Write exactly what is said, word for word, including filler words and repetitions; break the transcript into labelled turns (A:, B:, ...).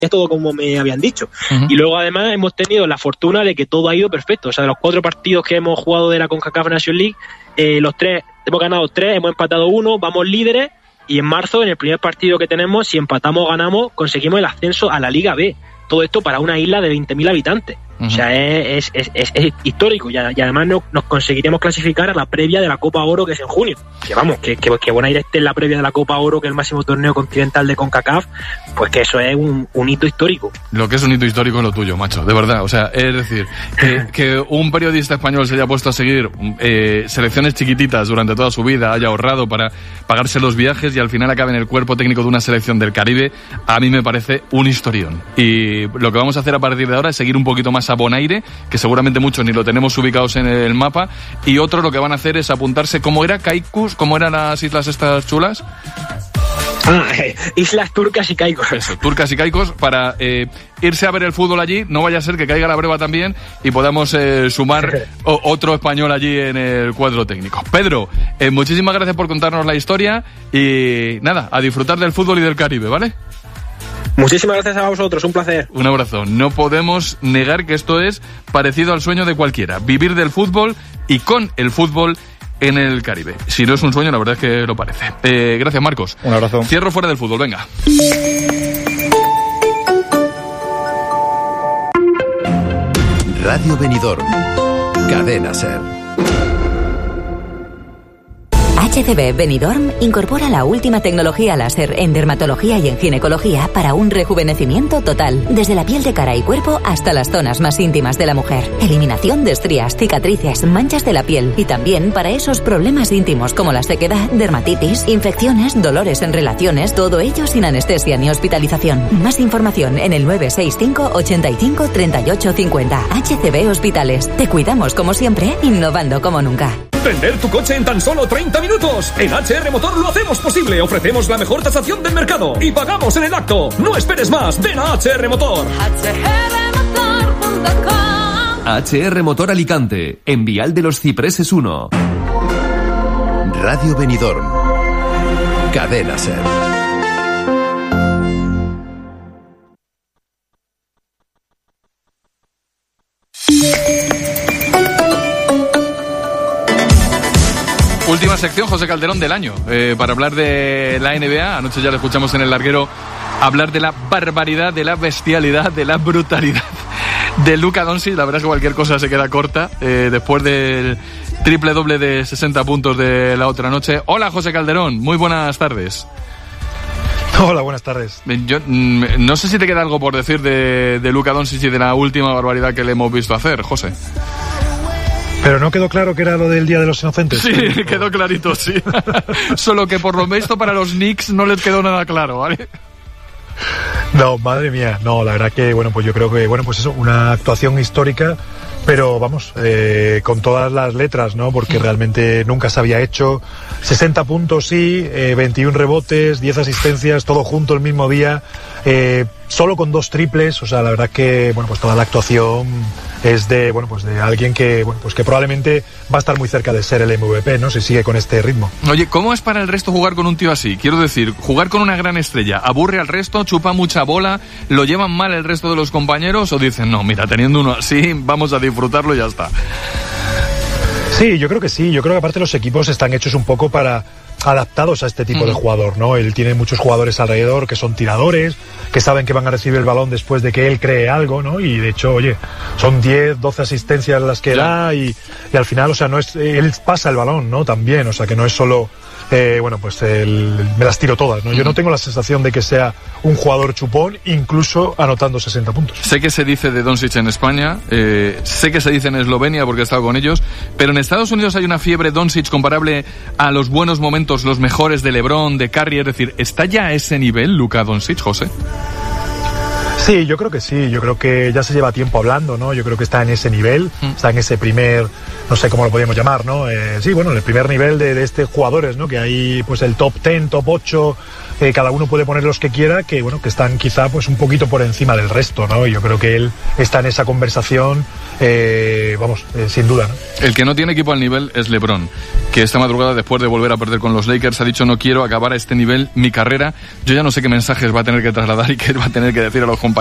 A: todo como me habían dicho. Uh-huh. Y luego además hemos tenido la fortuna de que todo ha ido perfecto. O sea, de los cuatro partidos que hemos jugado de la CONCACAF Nations League, eh, los tres, hemos ganado tres, hemos empatado uno, vamos líderes, y en marzo, en el primer partido que tenemos, si empatamos o ganamos, conseguimos el ascenso a la Liga B. Todo esto para una isla de veinte mil habitantes. Uh-huh. O sea, es, es, es, es histórico, y, y además no, nos conseguiremos clasificar a la previa de la Copa Oro, que es en junio. Que vamos, que, que, que Bonaire esté en la previa de la Copa Oro, que es el máximo torneo continental de CONCACAF, pues que eso es un, un hito histórico.
B: Lo que es un hito histórico es lo tuyo, macho, de verdad. O sea, es decir, que, que un periodista español se haya puesto a seguir eh, selecciones chiquititas durante toda su vida, haya ahorrado para pagarse los viajes y al final acabe en el cuerpo técnico de una selección del Caribe, a mí me parece un historión. Y lo que vamos a hacer a partir de ahora es seguir un poquito más a Bonaire, que seguramente muchos ni lo tenemos ubicados en el mapa, y otros lo que van a hacer es apuntarse. ¿Cómo era Caicos? ¿Cómo eran las islas estas chulas?
A: Ah, eh, islas Turcas y Caicos.
B: Eso, Turcas y Caicos, para eh, irse a ver el fútbol allí. No vaya a ser que caiga la breva también y podamos eh, sumar o, otro español allí en el cuadro técnico. Pedro, eh, muchísimas gracias por contarnos la historia y nada, a disfrutar del fútbol y del Caribe, ¿vale?
A: Muchísimas gracias a vosotros, un placer.
B: Un abrazo. No podemos negar que esto es parecido al sueño de cualquiera, vivir del fútbol y con el fútbol en el Caribe. Si no es un sueño, la verdad es que lo parece. Eh, gracias, Marcos.
C: Un abrazo.
B: Cierro fuera del fútbol, venga.
D: Radio Benidorm, Cadena SER.
E: H C B Benidorm incorpora la última tecnología láser en dermatología y en ginecología para un rejuvenecimiento total, desde la piel de cara y cuerpo hasta las zonas más íntimas de la mujer. Eliminación de estrías, cicatrices, manchas de la piel y también para esos problemas íntimos como la sequedad, dermatitis, infecciones, dolores en relaciones, todo ello sin anestesia ni hospitalización. Más información en el nueve seis cinco, ochenta y cinco, treinta y ocho cincuenta. H C B Hospitales. Te cuidamos como siempre, innovando como nunca.
F: Vender tu coche en tan solo treinta minutos. En H R Motor lo hacemos posible. Ofrecemos la mejor tasación del mercado y pagamos en el acto. No esperes más. Ven a H R Motor.
G: H R motor punto com.
D: H R Motor Alicante, en Vial de los Cipreses uno. Radio Benidorm, Cadena SER.
B: Última sección, José Calderón, del año, eh, para hablar de la N B A. Anoche ya lo escuchamos en el larguero hablar de la barbaridad, de la bestialidad, de la brutalidad de Luka Doncic. La verdad es que cualquier cosa se queda corta eh, después del triple doble de sesenta puntos de la otra noche. Hola, José Calderón, muy buenas tardes.
C: Hola, buenas tardes.
B: Yo mm, no sé si te queda algo por decir de, de Luka Doncic y de la última barbaridad que le hemos visto hacer, José.
C: Pero no quedó claro que era lo del Día de los Inocentes.
B: Sí, quedó clarito, sí. Solo que por lo visto para los Knicks no les quedó nada claro, ¿vale?
C: No, madre mía, no, la verdad que, bueno, pues yo creo que, bueno, pues eso, una actuación histórica, pero vamos, eh, con todas las letras, ¿no? Porque realmente nunca se había hecho. sesenta puntos, sí, eh, veintiún rebotes, diez asistencias, todo junto el mismo día, eh, solo con dos triples, o sea, la verdad que, bueno, pues toda la actuación es de, bueno, pues de alguien que, bueno, pues que probablemente va a estar muy cerca de ser el M V P, ¿no? Si sigue con este ritmo.
B: Oye, ¿cómo es para el resto jugar con un tío así? Quiero decir, jugar con una gran estrella, ¿aburre al resto, chupa mucha bola, lo llevan mal el resto de los compañeros o dicen, no, mira, teniendo uno así, vamos a disfrutarlo y ya está?
C: Sí, yo creo que sí, yo creo que aparte los equipos están hechos un poco para adaptados a este tipo mm. de jugador, ¿no? Él tiene muchos jugadores alrededor que son tiradores, que saben que van a recibir el balón después de que él cree algo, ¿no? Y de hecho, oye, son diez, doce asistencias las que yeah. da y, y al final, o sea, no es, él pasa el balón, ¿no? También, o sea, que no es solo, eh, bueno, pues el, me las tiro todas, ¿no? Mm. Yo no tengo la sensación de que sea un jugador chupón, incluso anotando sesenta puntos.
B: Sé que se dice de Doncic en España, eh, sé que se dice en Eslovenia porque he estado con ellos, pero en Estados Unidos hay una fiebre Doncic comparable a los buenos momentos, los mejores de LeBron, de Curry, es decir, ¿está ya a ese nivel Luka Doncic, José?
C: Sí, Sí, yo creo que sí, yo creo que ya se lleva tiempo hablando, ¿no? Yo creo que está en ese nivel, mm. está en ese primer, no sé cómo lo podríamos llamar, ¿no? Eh, sí, bueno, el primer nivel de, de estos jugadores, ¿no? Que hay pues el top diez, top ocho, eh, cada uno puede poner los que quiera, que bueno, que están quizá pues un poquito por encima del resto, ¿no? Y yo creo que él está en esa conversación, eh, vamos, eh, sin duda, ¿no?
B: El que no tiene equipo al nivel es LeBron, que esta madrugada, después de volver a perder con los Lakers, ha dicho: no quiero acabar a este nivel mi carrera. Yo ya no sé qué mensajes va a tener que trasladar y qué va a tener que decir a los compañeros